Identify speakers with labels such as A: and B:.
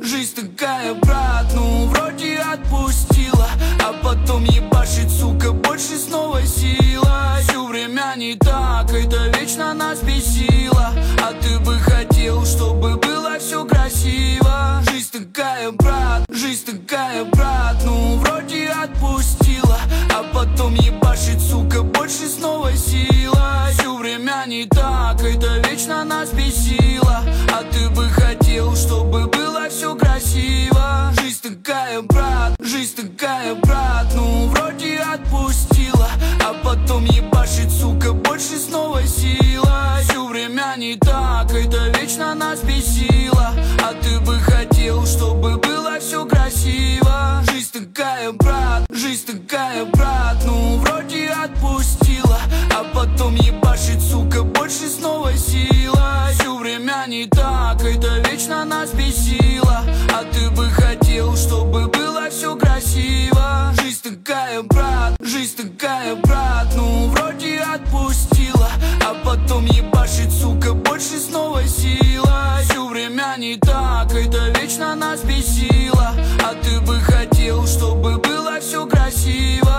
A: Жизнь такая, брат, ну вроде отпустила, а потом ебашит, сука, больше снова сила. Всё время не так, это вечно нас бесило, а ты бы хотел, чтобы было все красиво. Жизнь такая, брат, жизнь такая, брат, ну вроде отпустила, а потом ебашит, сука, больше снова сила. Всё время не так, это вечно нас бесило, а ты бы хотел, чтобы было все красиво. Жизнь такая, брат, жизнь такая, брат, ну вроде отпустила, а потом ебашит, сука, больше снова сила. Всё время не так, это вечно нас бесило, а ты бы хотел, чтобы было все красиво. Жизнь такая, брат, жизнь такая, брат, ну вроде отпустила, а потом ебашит, сука, больше снова сила. Всё время не так, это вечно нас бесило, а ты бы хотел, чтобы было все красиво. Жизнь такая, брат, жизнь такая, брат, ну вроде отпустила, а потом ебашит, сука, больше снова сила. Всё время не так, это вечно нас бесило, а ты бы хотел, чтобы было все красиво.